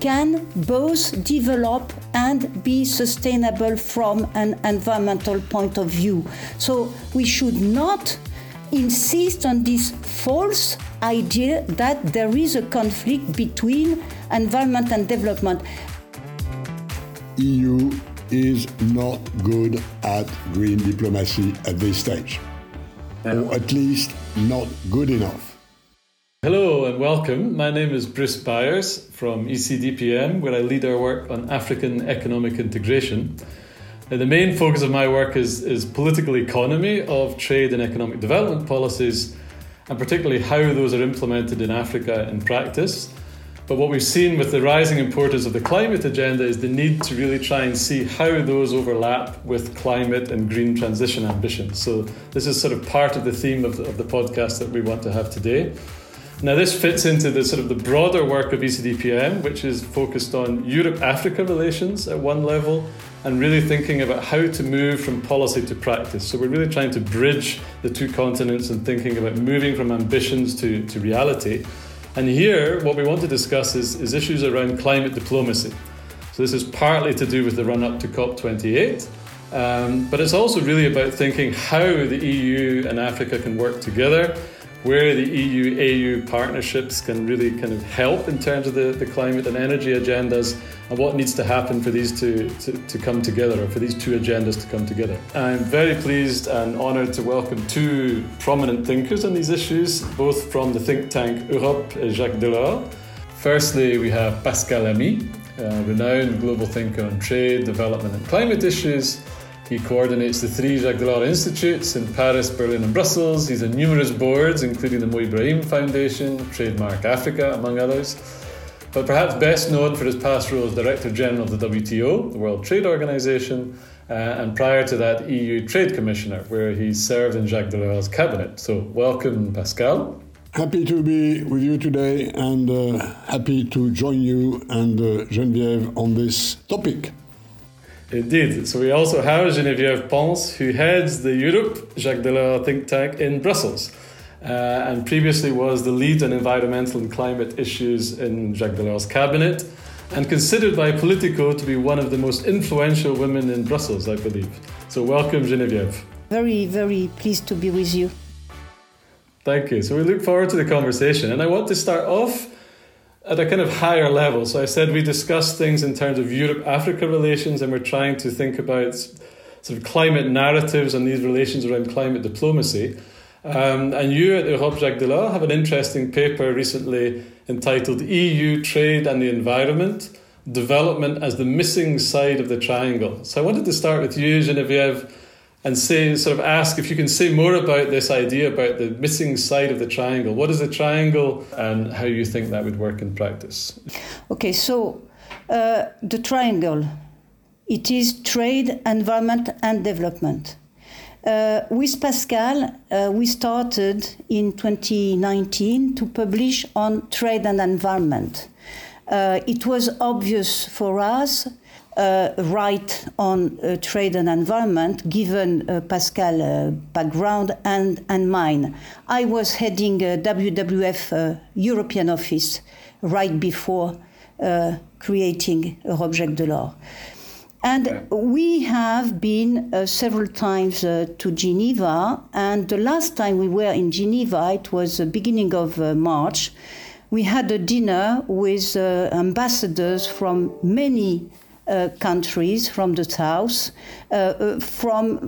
can both develop and be sustainable from an environmental point of view. So we should not insist on this false idea that there is a conflict between environment and development. EU is not good at green diplomacy at this stage, or at least not good enough. Hello and welcome. My name is Bruce Byers from ECDPM, where I lead our work on African economic integration. The main focus of my work is political economy of trade and economic development policies, and particularly how those are implemented in Africa in practice. But what we've seen with the rising importance of the climate agenda is the need to really try and see how those overlap with climate and green transition ambitions. So this is sort of part of the theme of the podcast that we want to have today. Now this fits into the broader work of ECDPM, which is focused on Europe-Africa relations at one level and really thinking about how to move from policy to practice. So we're really trying to bridge the two continents and thinking about moving from ambitions to reality. And here, what we want to discuss is issues around climate diplomacy. So this is partly to do with the run-up to COP28, but it's also really about thinking how the EU and Africa can work together, where the EU-AU partnerships can really kind of help in terms of the climate and energy agendas, and what needs to happen for these to come together, or for these two agendas to come together. I'm very pleased and honoured to welcome two prominent thinkers on these issues, both from the think tank Europe Jacques Delors. Firstly, we have Pascal Lamy, a renowned global thinker on trade, development and climate issues. He coordinates the three Jacques Delors Institutes in Paris, Berlin and Brussels. He's on numerous boards, including the Mo Ibrahim Foundation, Trademark Africa, among others. But perhaps best known for his past role as Director General of the WTO, the World Trade Organization, and prior to that, EU Trade Commissioner, where he served in Jacques Delors' cabinet. So welcome, Pascal. Happy to be with you today and happy to join you and Geneviève on this topic. Indeed. So we also have Geneviève Pons, who heads the Europe Jacques Delors think tank in Brussels, and previously was the lead on environmental and climate issues in Jacques Delors' cabinet, and considered by Politico to be one of the most influential women in Brussels, I believe. So welcome, Geneviève. Very, very pleased to be with you. Thank you. So we look forward to the conversation, and I want to start off at a kind of higher level. So I said we discuss things in terms of Europe-Africa relations, and we're trying to think about sort of climate narratives and these relations around climate diplomacy. And you at Europe Jacques Delors have an interesting paper recently entitled EU Trade and the Environment, Development as the Missing Side of the Triangle. So I wanted to start with you, Geneviève, and ask if you can say more about this idea about the missing side of the triangle. What is the triangle and how you think that would work in practice? Okay, so the triangle, it is trade, environment and development. With Pascal, we started in 2019 to publish on trade and environment. It was obvious for us right on trade and environment, given Pascal's background and mine. I was heading WWF European office right before creating Europe Jacques Delors. And we have been several times to Geneva, and the last time we were in Geneva, it was the beginning of March. We had a dinner with ambassadors from many countries from the south, from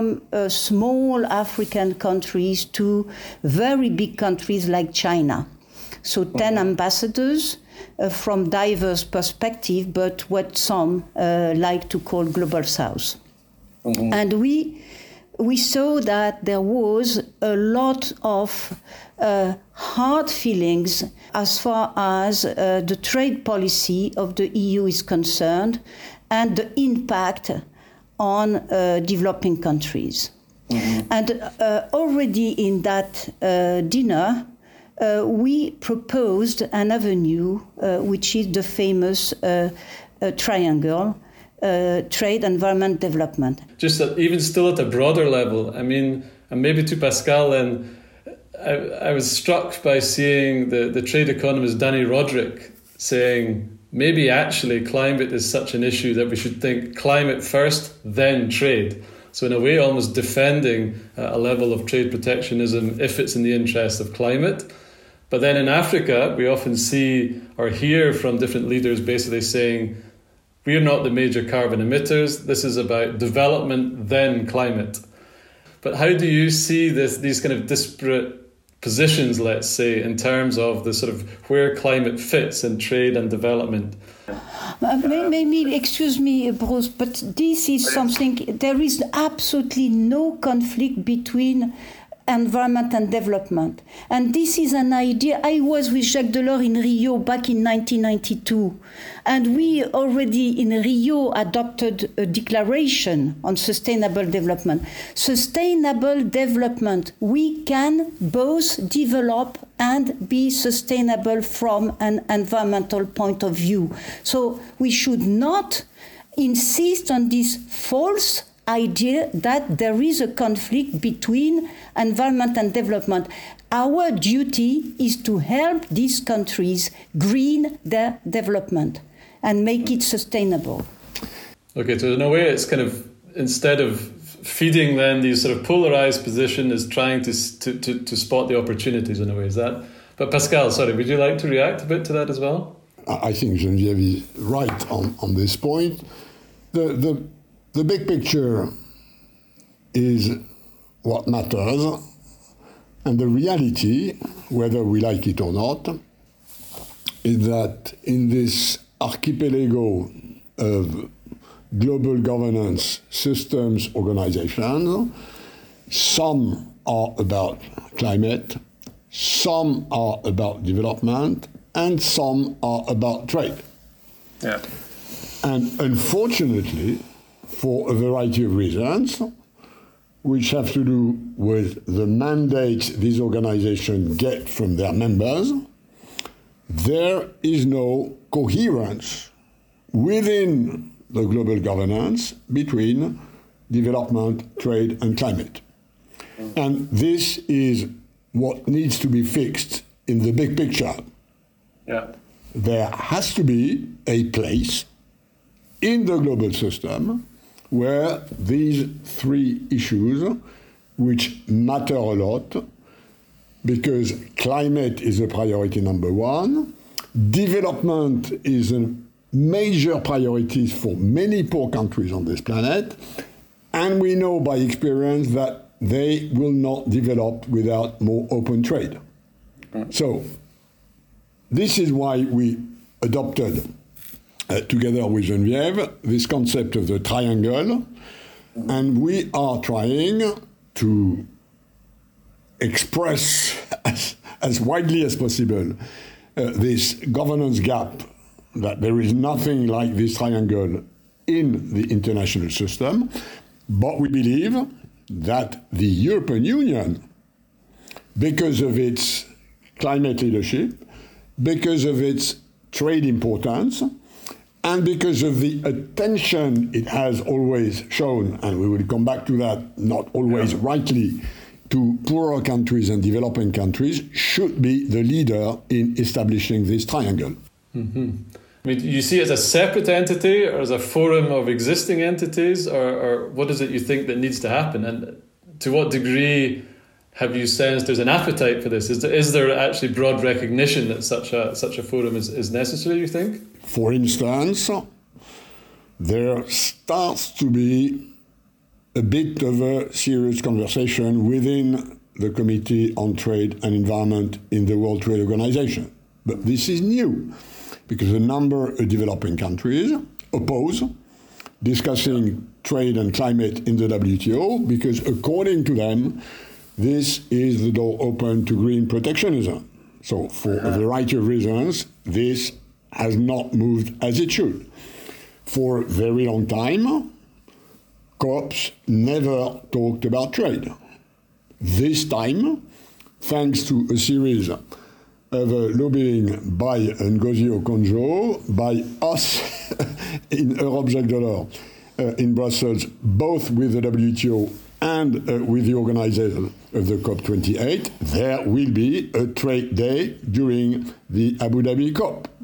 small African countries to very big countries like China. So 10 ambassadors from diverse perspective, but what some like to call global south. Mm-hmm. And we saw that there was a lot of hard feelings as far as the trade policy of the EU is concerned and the impact on developing countries. Mm-hmm. And already in that dinner, we proposed an avenue which is the famous triangle, trade, environment, development. Just even still at a broader level, I mean, and maybe to Pascal, and I was struck by seeing the trade economist Danny Roderick saying maybe actually climate is such an issue that we should think climate first, then trade. So in a way, almost defending a level of trade protectionism if it's in the interest of climate. But then in Africa, we often see or hear from different leaders basically saying, we're not the major carbon emitters. This is about development, then climate. But how do you see these kind of disparate positions, let's say, in terms of the sort of where climate fits in trade and development? Maybe, excuse me, Bruce, but this is something, there is absolutely no conflict between environment and development. And this is an idea. I was with Jacques Delors in Rio back in 1992. And we already in Rio adopted a declaration on sustainable development. Sustainable development, we can both develop and be sustainable from an environmental point of view. So we should not insist on this false idea that there is a conflict between environment and development. Our duty is to help these countries green their development and make it sustainable. Okay, so in a way it's kind of, instead of feeding then these sort of polarized position, is trying to spot the opportunities in a way, is that? But Pascal, sorry, would you like to react a bit to that as well? I think Geneviève is right on this point. The big picture is what matters, and the reality, whether we like it or not, is that in this archipelago of global governance systems, organizations, some are about climate, some are about development, and some are about trade. Yeah. And unfortunately, for a variety of reasons, which have to do with the mandates these organizations get from their members, there is no coherence within the global governance between development, trade, and climate. And this is what needs to be fixed in the big picture. Yeah. There has to be a place in the global system where these three issues, which matter a lot, because climate is a priority number one, development is a major priority for many poor countries on this planet, and we know by experience that they will not develop without more open trade. So this is why we adopted together with Geneviève, this concept of the triangle, and we are trying to express as widely as possible this governance gap, that there is nothing like this triangle in the international system, but we believe that the European Union, because of its climate leadership, because of its trade importance, and because of the attention it has always shown, and we will come back to that, not always rightly, to poorer countries and developing countries, should be the leader in establishing this triangle. Mm-hmm. I mean, do you see it as a separate entity or as a forum of existing entities, or what is it you think that needs to happen? And to what degree have you sensed there's an appetite for this? Is there actually broad recognition that such a forum is necessary, you think? For instance, there starts to be a bit of a serious conversation within the Committee on Trade and Environment in the World Trade Organization. But this is new, because a number of developing countries oppose discussing trade and climate in the WTO, because according to them, this is the door open to green protectionism. So for a variety of reasons, this has not moved as it should. For a very long time, COPs never talked about trade. This time, thanks to a series of lobbying by Ngozi Okonjo, by us in Europe Jacques Delors in Brussels, both with the WTO and with the organizers of the COP28, there will be a trade day during the Abu Dhabi COP.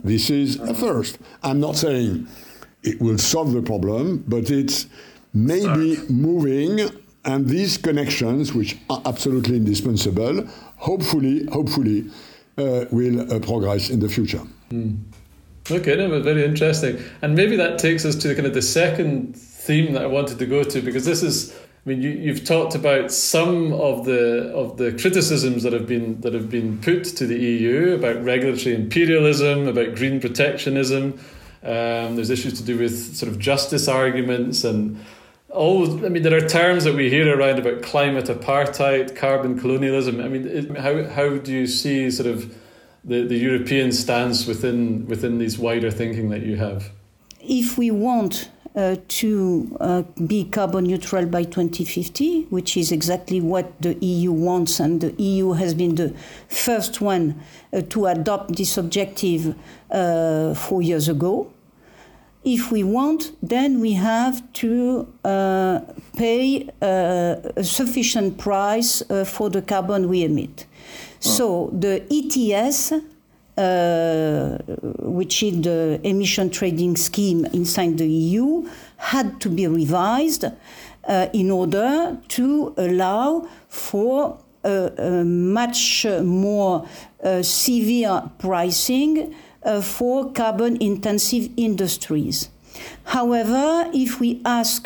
This is a first. I'm not saying it will solve the problem, but it's maybe moving, and these connections, which are absolutely indispensable, hopefully will progress in the future. Okay, no, but very interesting. And maybe that takes us to kind of the second theme that I wanted to go to, because this is, I mean, you've talked about some of the criticisms that have been put to the EU about regulatory imperialism, about green protectionism. There's issues to do with sort of justice arguments and all. I mean, there are terms that we hear around about climate apartheid, carbon colonialism. I mean, how do you see sort of the European stance within these wider thinking that you have? If we want to be carbon neutral by 2050, which is exactly what the EU wants, and the EU has been the first one to adopt this objective 4 years ago. If we want, then we have to pay a sufficient price for the carbon we emit. So the ETS, which is the emission trading scheme inside the EU, had to be revised in order to allow for a much more severe pricing for carbon-intensive industries. However, if we ask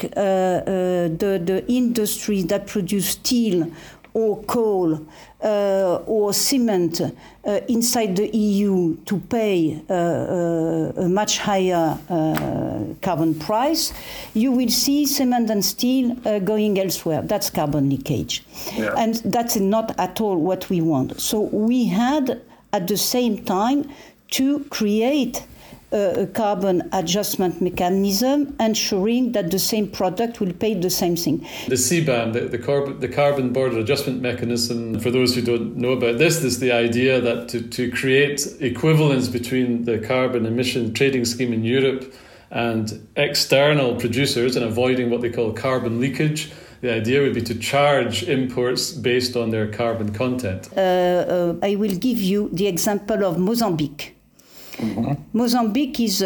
the industries that produce steel or coal or cement inside the EU to pay a much higher carbon price, you will see cement and steel going elsewhere. That's carbon leakage. Yeah. And that's not at all what we want. So we had, at the same time, to create a carbon adjustment mechanism, ensuring that the same product will pay the same thing. The CBAM, the Carbon Border Adjustment Mechanism, for those who don't know about this is the idea that to create equivalence between the carbon emission trading scheme in Europe and external producers and avoiding what they call carbon leakage. The idea would be to charge imports based on their carbon content. I will give you the example of Mozambique. Mm-hmm. Mozambique is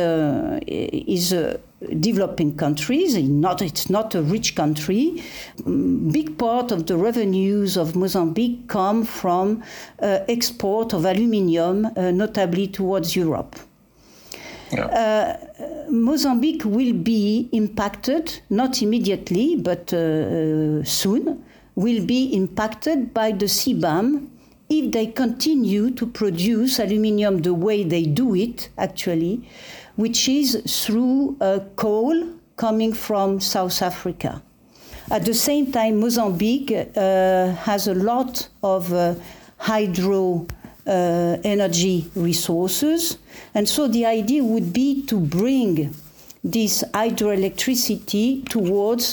a developing country. It's not a rich country. Big part of the revenues of Mozambique come from export of aluminium, notably towards Europe. Yeah. Mozambique will be impacted, not immediately, but soon, will be impacted by the CBAM if they continue to produce aluminium the way they do it, actually, which is through coal coming from South Africa. At the same time, Mozambique has a lot of hydro energy resources, and so the idea would be to bring this hydroelectricity towards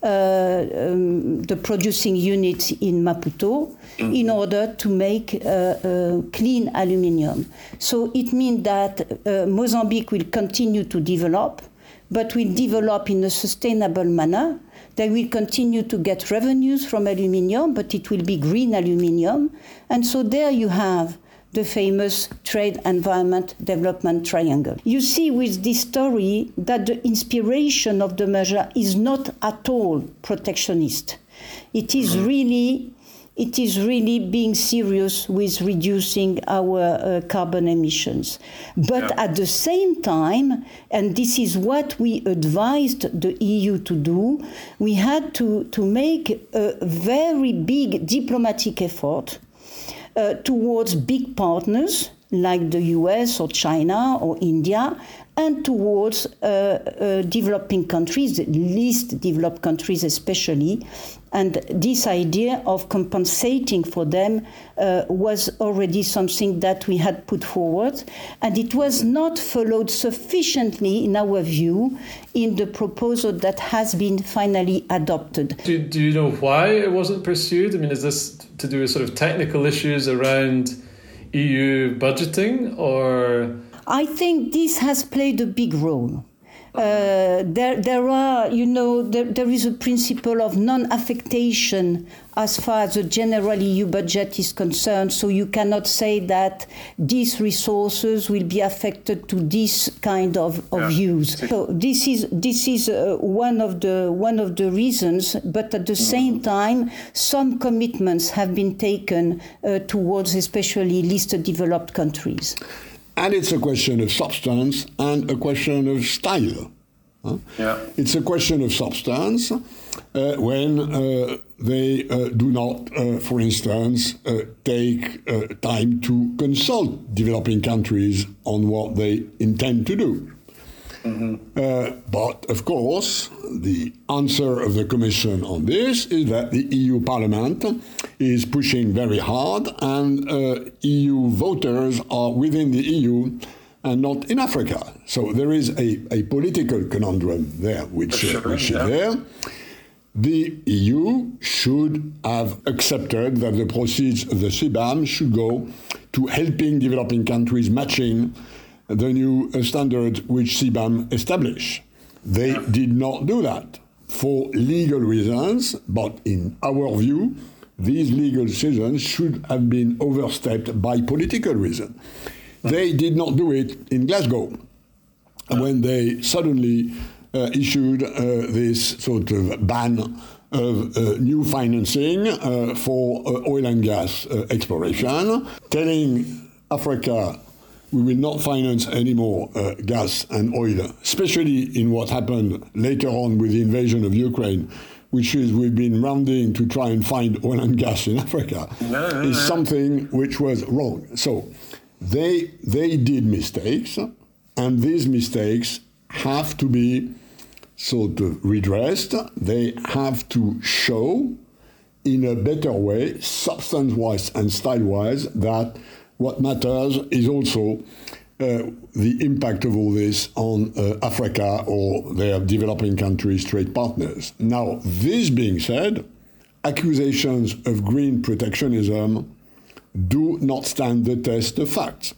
the producing units in Maputo in order to make clean aluminium. So it means that Mozambique will continue to develop, but will develop in a sustainable manner. They will continue to get revenues from aluminium, but it will be green aluminium. And so there you have the famous trade, environment, development triangle. You see with this story that the inspiration of the measure is not at all protectionist. It is really being serious with reducing our carbon emissions. But at the same time, and this is what we advised the EU to do, we had to make a very big diplomatic effort towards big partners like the US or China or India, and towards developing countries, least developed countries especially. And this idea of compensating for them was already something that we had put forward. And it was not followed sufficiently, in our view, in the proposal that has been finally adopted. Do you know why it wasn't pursued? I mean, is this to do with sort of technical issues around EU budgeting, or? I think this has played a big role. There are, there is a principle of non-affectation as far as the general EU budget is concerned. So you cannot say that these resources will be affected to this kind of use. So this is one of the reasons. But at the same time, some commitments have been taken towards especially least developed countries. And it's a question of substance and a question of style. Yeah. It's a question of substance when they do not, for instance, take time to consult developing countries on what they intend to do. But, of course, the answer of the Commission on this is that the EU Parliament is pushing very hard, and EU voters are within the EU and not in Africa. So there is a political conundrum there, which is there. The EU should have accepted that the proceeds of the CBAM should go to helping developing countries matching the new standards which CBAM established. They did not do that for legal reasons, but in our view, these legal decisions should have been overstepped by political reasons. They did not do it in Glasgow when they suddenly issued this sort of ban of new financing for oil and gas exploration, telling Africa we will not finance any more gas and oil, especially in what happened later on with the invasion of Ukraine, which is we've been rounding to try and find oil and gas in Africa, is something which was wrong. So they did mistakes, and these mistakes have to be sort of redressed. They have to show in a better way, substance-wise and style-wise, that what matters is also the impact of all this on Africa or their developing countries' trade partners. Now, this being said, accusations of green protectionism do not stand the test of facts.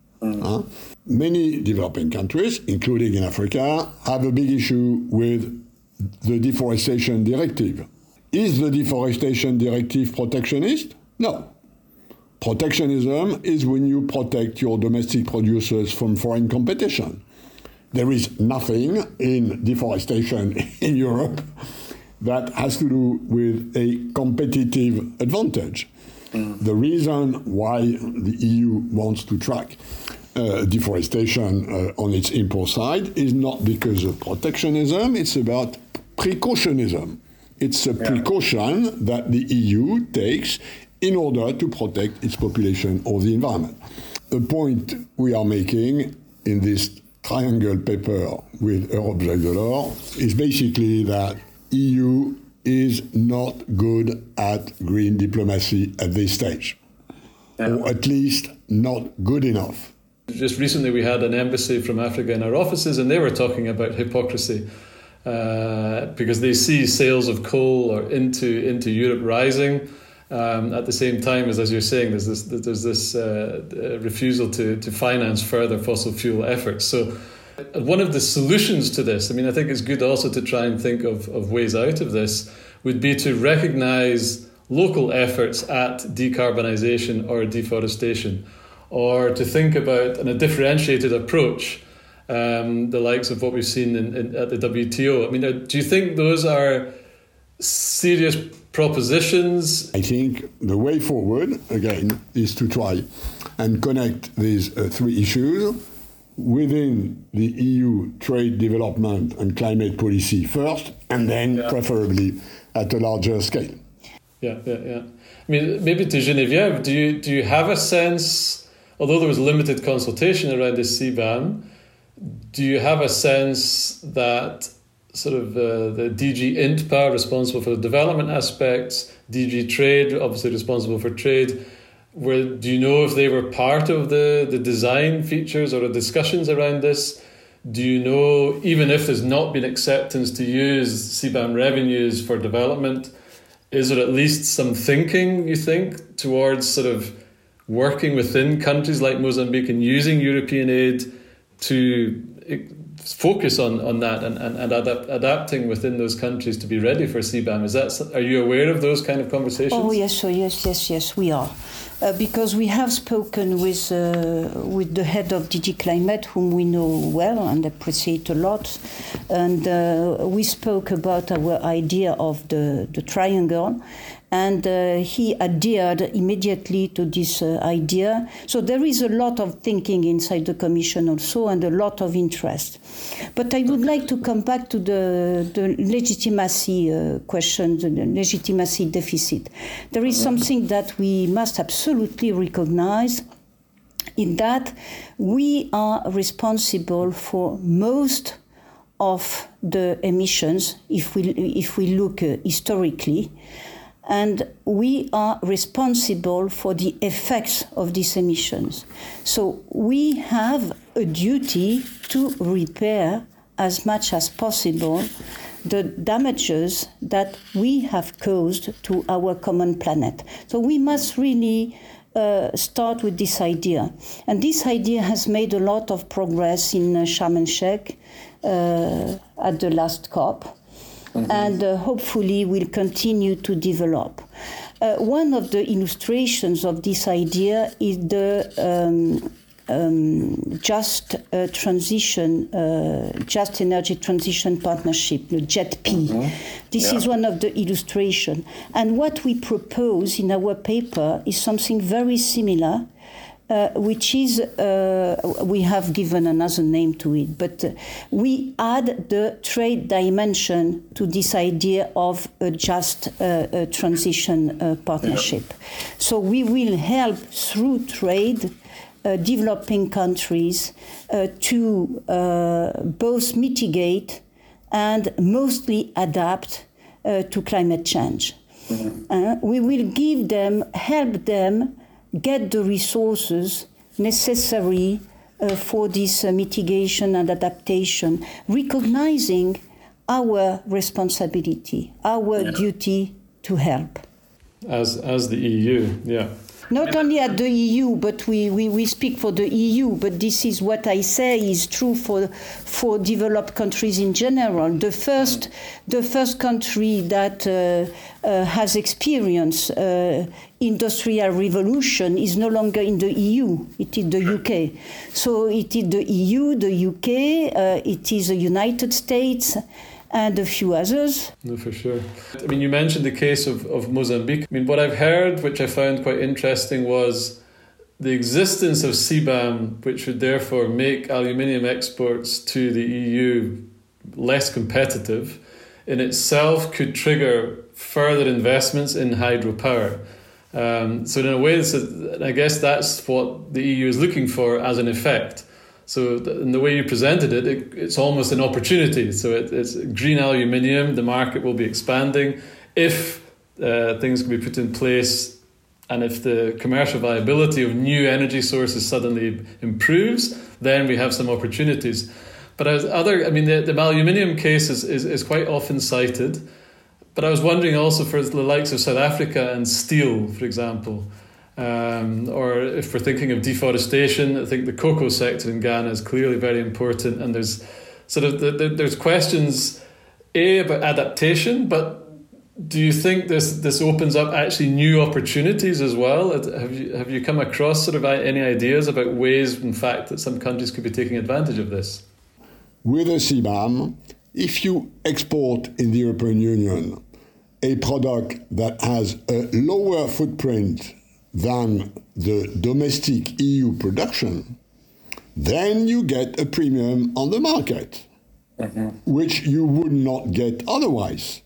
Many developing countries, including in Africa, have a big issue with the Deforestation Directive. Is the Deforestation Directive protectionist? No. Protectionism is when you protect your domestic producers from foreign competition. There is nothing in deforestation in Europe that has to do with a competitive advantage. The reason why the EU wants to track deforestation on its import side is not because of protectionism, it's about precautionism. It's a precaution that the EU takes in order to protect its population or the environment. The point we are making in this triangle paper with Europe Jacques Delors is basically that EU is not good at green diplomacy at this stage, or at least not good enough. Just recently we had an embassy from Africa in our offices, and they were talking about hypocrisy because they see sales of coal or into Europe rising. At the same time as you're saying, there's this refusal to finance further fossil fuel efforts. So one of the solutions to this, I mean, I think it's good also to try and think of ways out of this, would be to recognise local efforts at decarbonisation or deforestation, or to think about a differentiated approach, the likes of what we've seen at the WTO. I mean, do you think those are serious propositions? I think the way forward, again, is to try and connect these three issues within the EU trade development and climate policy first, and then preferably at a larger scale. Yeah. I mean, maybe to Geneviève, do you have a sense, although there was limited consultation around the CBAM, do you have a sense that sort of the DG INTPA, responsible for the development aspects, DG Trade, obviously responsible for trade, do you know if they were part of the design features or the discussions around this? Do you know, even if there's not been acceptance to use CBAM revenues for development, is there at least some thinking, you think, towards sort of working within countries like Mozambique and using European aid to focus on that and adapting within those countries to be ready for CBAM. Are you aware of those kind of conversations? Oh yes, we are. Because we have spoken with the head of DG Climate, whom we know well and appreciate a lot, and we spoke about our idea of the triangle, and he adhered immediately to this idea. So there is a lot of thinking inside the Commission also, and a lot of interest. But I would like to come back to the legitimacy question, the legitimacy deficit. There is something that we must absolutely recognize, in that we are responsible for most of the emissions, if we look historically, and we are responsible for the effects of these emissions. So we have a duty to repair as much as possible the damages that we have caused to our common planet. So we must really start with this idea. And this idea has made a lot of progress in Sharm el-Sheikh at the last COP. Mm-hmm. And hopefully will continue to develop. One of the illustrations of this idea is the Just Energy Transition Partnership, the JETP. Mm-hmm. This is one of the illustrations. And what we propose in our paper is something very similar, which is, we have given another name to it, but we add the trade dimension to this idea of a just transition partnership. Yeah. So we will help through trade developing countries to both mitigate and mostly adapt to climate change. Mm-hmm. We will help them get the resources necessary for this mitigation and adaptation, recognizing our responsibility, our duty to help. As the EU, yeah. Not only at the EU, but we speak for the EU, but this is what I say is true for developed countries in general. The first country that has experienced industrial revolution is no longer in the EU, it is the UK. So it is the EU, the UK, it is the United States, and a few others. No, for sure. I mean, you mentioned the case of Mozambique. I mean, what I've heard, which I found quite interesting, was the existence of CBAM, which would therefore make aluminium exports to the EU less competitive, in itself could trigger further investments in hydropower. So in a way, I guess that's what the EU is looking for as an effect. So in the way you presented it, it's almost an opportunity. So it's green aluminium, the market will be expanding. If things can be put in place and if the commercial viability of new energy sources suddenly improves, then we have some opportunities. But the aluminium case is quite often cited. But I was wondering also for the likes of South Africa and steel, for example. Or if we're thinking of deforestation, I think the cocoa sector in Ghana is clearly very important, and there's there's questions about adaptation, but do you think this opens up actually new opportunities as well? Have you come across any ideas about ways, in fact, that some countries could be taking advantage of this? With a CBAM, if you export in the European Union a product that has a lower footprint than the domestic EU production, then you get a premium on the market, which you would not get otherwise.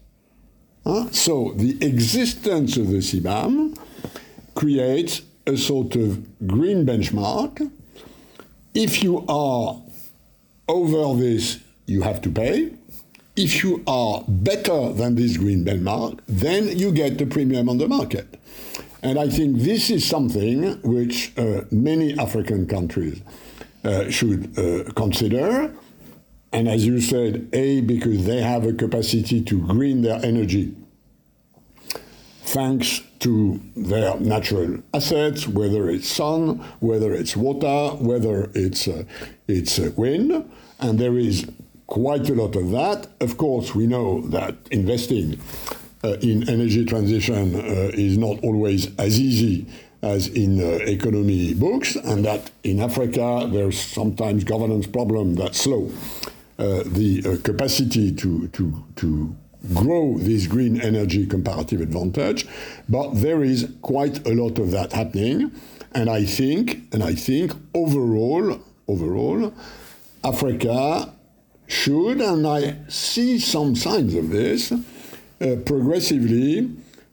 So the existence of the CBAM creates a sort of green benchmark. If you are over this, you have to pay. If you are better than this green benchmark, then you get the premium on the market. And I think this is something which many African countries should consider. And as you said, because they have a capacity to green their energy thanks to their natural assets, whether it's sun, whether it's water, whether it's wind. And there is quite a lot of that. Of course, we know that investing in energy transition is not always as easy as in economy books, and that in Africa there's sometimes governance problems that slow the capacity to grow this green energy comparative advantage. But there is quite a lot of that happening, and I think overall, Africa should, and I see some signs of this, progressively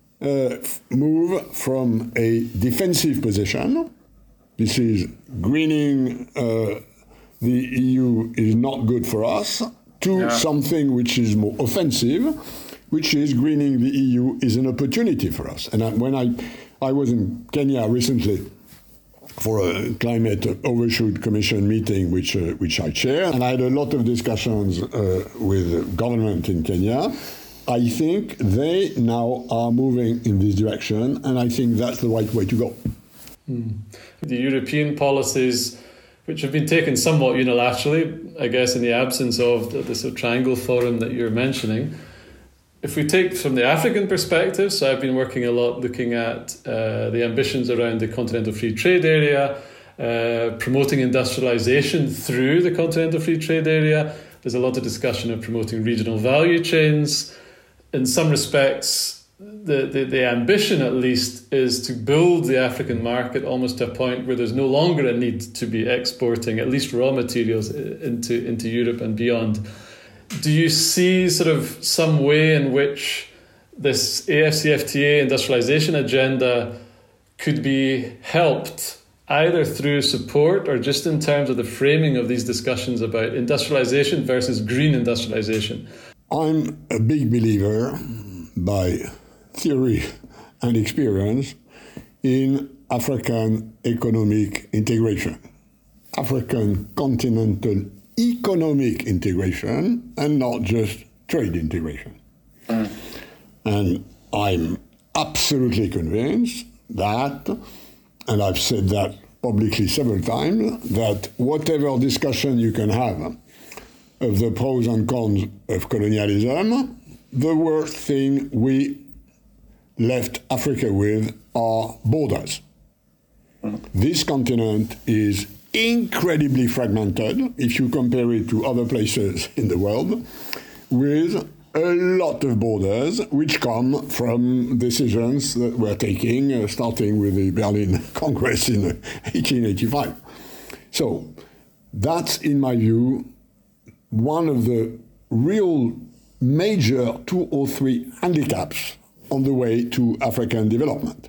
move from a defensive position. This is greening the EU is not good for us, to something which is more offensive, which is greening the EU is an opportunity for us. And when I was in Kenya recently for a climate overshoot commission meeting, which I chair, and I had a lot of discussions with government in Kenya. I think they now are moving in this direction, and I think that's the right way to go. The European policies, which have been taken somewhat unilaterally, I guess, in the absence of the sort of Triangle Forum that you're mentioning. If we take from the African perspective, so I've been working a lot looking at the ambitions around the Continental Free Trade Area, promoting industrialization through the Continental Free Trade Area. There's a lot of discussion of promoting regional value chains. In some respects, the ambition, at least, is to build the African market almost to a point where there's no longer a need to be exporting at least raw materials into Europe and beyond. Do you see sort of some way in which this AFCFTA industrialization agenda could be helped either through support or just in terms of the framing of these discussions about industrialization versus green industrialization? I'm a big believer, by theory and experience, in African economic integration, African continental economic integration, and not just trade integration. And I'm absolutely convinced that, and I've said that publicly several times, that whatever discussion you can have of the pros and cons of colonialism, the worst thing we left Africa with are borders. This continent is incredibly fragmented, if you compare it to other places in the world, with a lot of borders which come from decisions that we're taking, starting with the Berlin Congress in 1885. So that's, in my view, one of the real major 2 or 3 handicaps on the way to African development.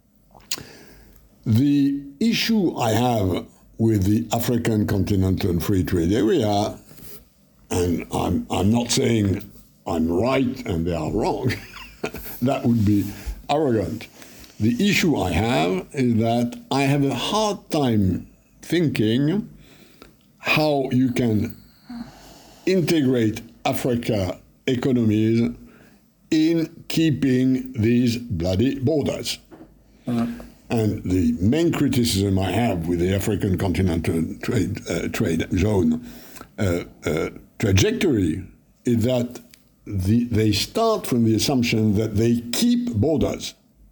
The issue I have with the African Continental Free Trade Area, and I'm not saying I'm right and they are wrong, that would be arrogant. The issue I have is that I have a hard time thinking how you can integrate Africa economies in keeping these bloody borders. And the main criticism I have with the African Continental Trade Zone trajectory is that they start from the assumption that they keep borders.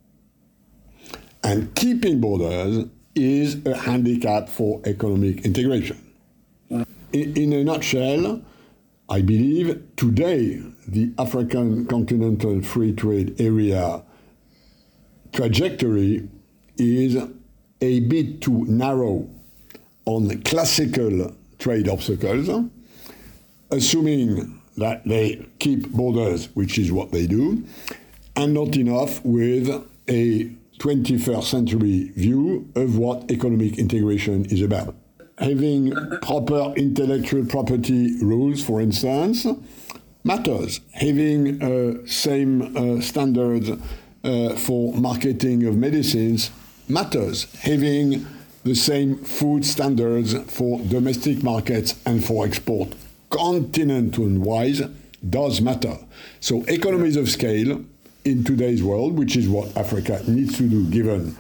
And keeping borders is a handicap for economic integration. In a nutshell, I believe today the African Continental Free Trade Area trajectory is a bit too narrow on the classical trade obstacles, assuming that they keep borders, which is what they do, and not enough with a 21st century view of what economic integration is about. Having proper intellectual property rules, for instance, matters. Having same standards for marketing of medicines matters. Having the same food standards for domestic markets and for export continental-wise does matter. So economies of scale in today's world, which is what Africa needs to do given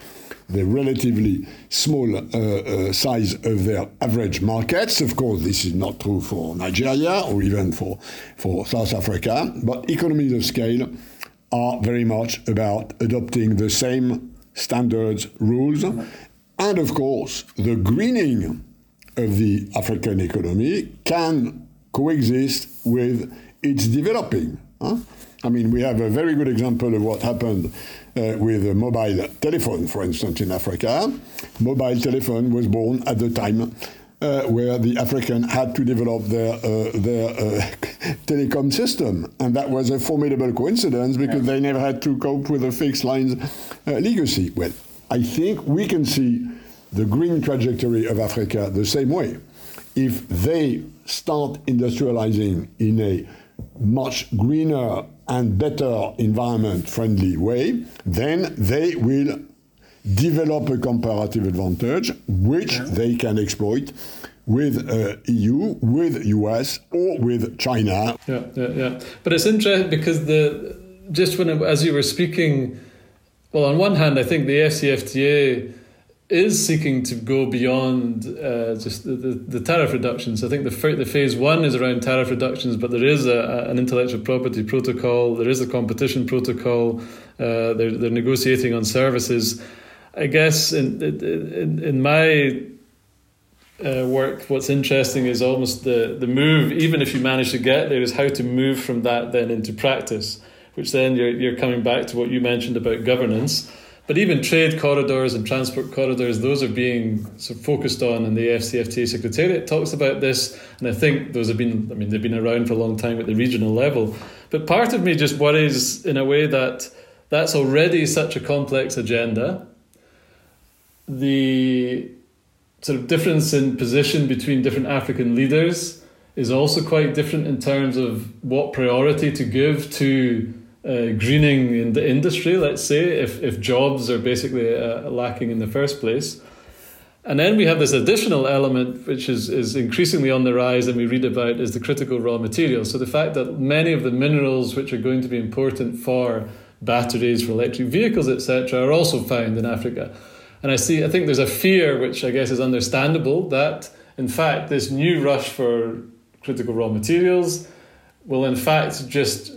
the relatively small size of their average markets. Of course, this is not true for Nigeria or even for South Africa, but economies of scale are very much about adopting the same standards, rules, and of course, the greening of the African economy can coexist with its developing. I mean, we have a very good example of what happened with a mobile telephone, for instance, in Africa. Mobile telephone was born at the time where the African had to develop their telecom system. And that was a formidable coincidence because they never had to cope with the fixed lines legacy. Well, I think we can see the green trajectory of Africa the same way. If they start industrializing in a much greener and better environment-friendly way, then they will develop a comparative advantage which they can exploit with EU, with US, or with China. Yeah. But it's interesting because as you were speaking, well, on one hand, I think the AfCFTA is seeking to go beyond just the tariff reductions. I think the phase one is around tariff reductions, but there is an intellectual property protocol, there is a competition protocol, they're negotiating on services. I guess in my work, what's interesting is almost the move, even if you manage to get there, is how to move from that then into practice, which then you're coming back to what you mentioned about governance. But even trade corridors and transport corridors, those are being sort of focused on, and the AfCFTA Secretariat talks about this. And I think they've been around for a long time at the regional level. But part of me just worries in a way that that's already such a complex agenda. The sort of difference in position between different African leaders is also quite different in terms of what priority to give to greening in the industry, let's say, if jobs are basically lacking in the first place. And then we have this additional element, which is increasingly on the rise and we read about, is the critical raw materials. So the fact that many of the minerals which are going to be important for batteries, for electric vehicles, etc., are also found in Africa. And I think there's a fear, which I guess is understandable, that in fact this new rush for critical raw materials will in fact just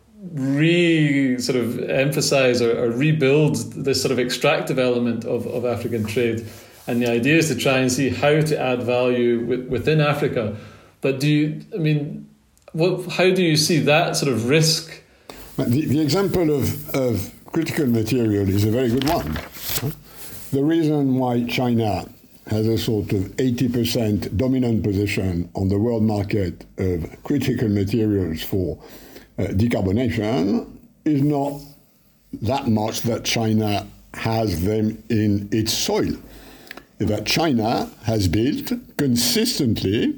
emphasize or rebuild this sort of extractive element of African trade. And the idea is to try and see how to add value within Africa. But how do you see that sort of risk? The example of critical material is a very good one. The reason why China has a sort of 80% dominant position on the world market of critical materials for decarbonation is not that much that China has them in its soil. That China has built consistently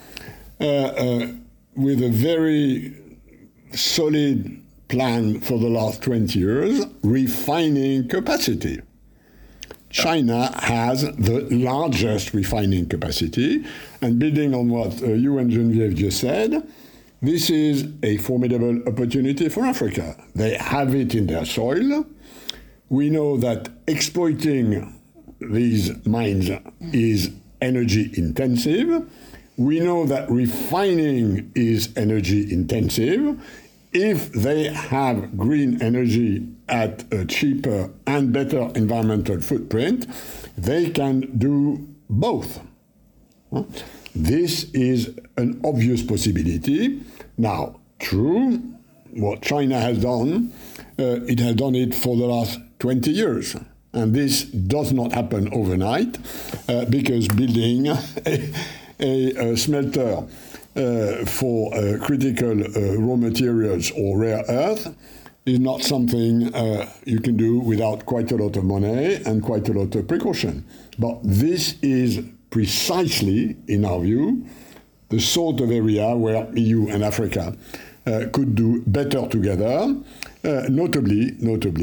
with a very solid plan for the last 20 years, refining capacity. China has the largest refining capacity, and building on what you and Geneviève just said, this is a formidable opportunity for Africa. They have it in their soil. We know that exploiting these mines is energy intensive. We know that refining is energy intensive. If they have green energy at a cheaper and better environmental footprint, they can do both. This is an obvious possibility. Now, true, what China has done, it has done it for the last 20 years. And this does not happen overnight because building a smelter for critical raw materials or rare earth is not something you can do without quite a lot of money and quite a lot of precaution. But this is precisely, in our view, the sort of area where EU and Africa could do better together, notably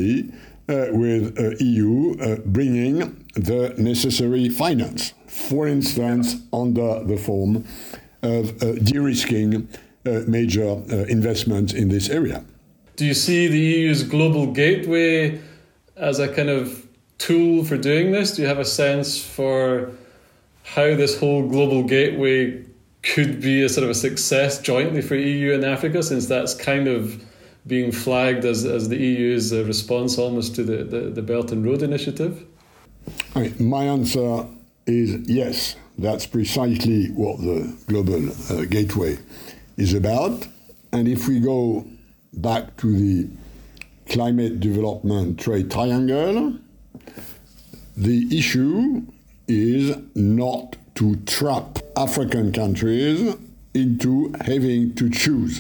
with EU bringing the necessary finance, for instance, under the form of de-risking major investments in this area. Do you see the EU's global gateway as a kind of tool for doing this? Do you have a sense for how this whole global gateway could be a sort of a success jointly for EU and Africa, since that's kind of being flagged as the EU's response almost to the Belt and Road Initiative? My answer is yes. That's precisely what the global gateway is about. And if we go back to the climate development trade triangle, the issue is not to trap African countries into having to choose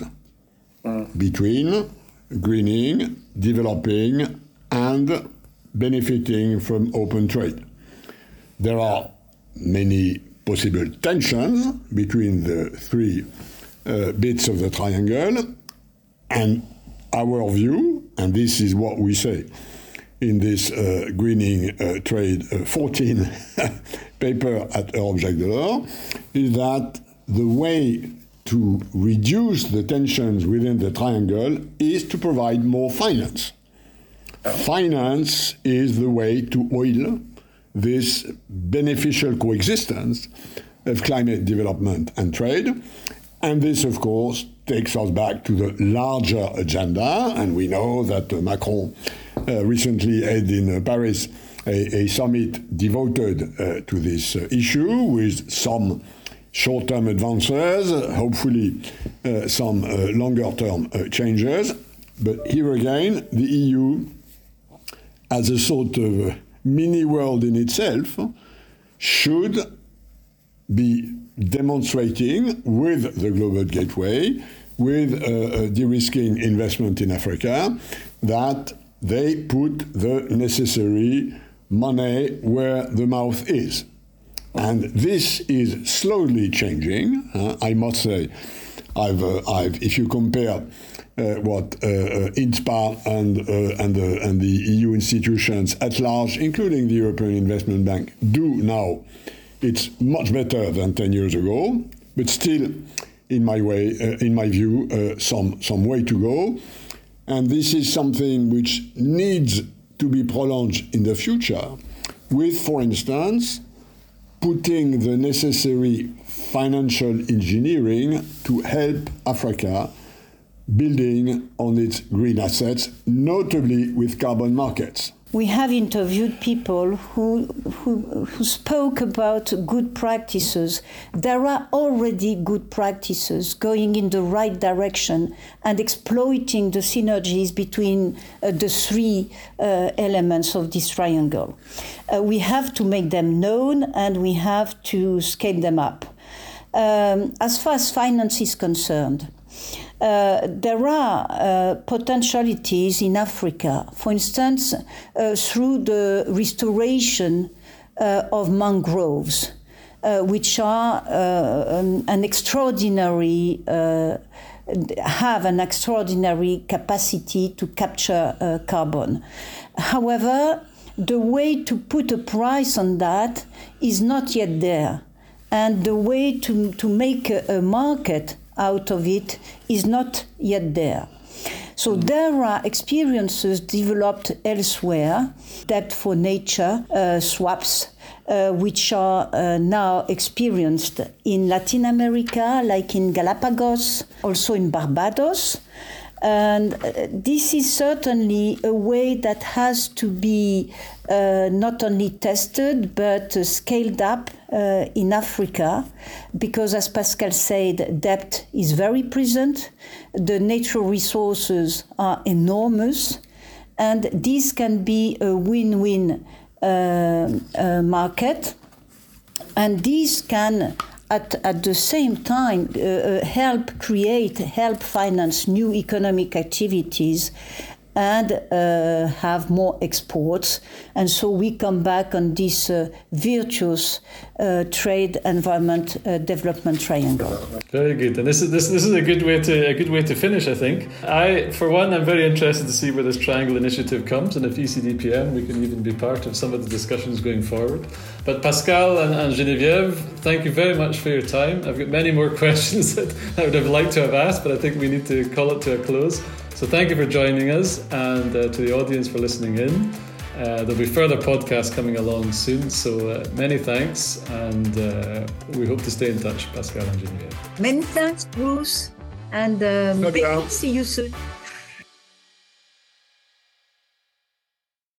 between greening, developing, and benefiting from open trade. There are many possible tensions between the three bits of the triangle, and our view, and this is what we say in this Greening Trade 14 paper at Europe Jacques Delors, is that the way to reduce the tensions within the triangle is to provide more finance. Finance is the way to oil this beneficial coexistence of climate development and trade. And this, of course, takes us back to the larger agenda. And we know that Macron recently had in Paris a summit devoted to this issue with some short-term advances, hopefully some longer-term changes. But here again, the EU, as a sort of mini-world in itself, should be demonstrating with the Global Gateway, with de-risking investment in Africa, that they put the necessary money where the mouth is. And this is slowly changing. I must say, if you compare what INSPA and the EU institutions at large, including the European Investment Bank, do now, it's much better than 10 years ago, but still, in my view, some way to go. And this is something which needs to be prolonged in the future with, for instance, putting the necessary financial engineering to help Africa building on its green assets, notably with carbon markets. We have interviewed people who spoke about good practices. There are already good practices going in the right direction and exploiting the synergies between the three elements of this triangle. We have to make them known and we have to scale them up. As far as finance is concerned, there are potentialities in Africa, for instance, through the restoration of mangroves, which are have an extraordinary capacity to capture carbon. However, the way to put a price on that is not yet there, and the way to make a market out of it is not yet there. So there are experiences developed elsewhere, debt for nature swaps, which are now experienced in Latin America, like in Galapagos, also in Barbados. And this is certainly a way that has to be not only tested, but scaled up in Africa, because as Pascal said, debt is very present, the natural resources are enormous, and this can be a win-win market, and this can at the same time help finance new economic activities and have more exports. And so we come back on this virtuous trade environment development triangle. Very good, and this is a good way to finish. I think I'm very interested to see where this triangle initiative comes, and if ECDPM we can even be part of some of the discussions going forward. But Pascal and Geneviève, thank you very much for your time. I've got many more questions that I would have liked to have asked, but I think we need to call it to a close. So thank you for joining us, and to the audience for listening in. There'll be further podcasts coming along soon, so many thanks, and we hope to stay in touch, Pascal and Geneviève. Many thanks, Bruce, and see you soon.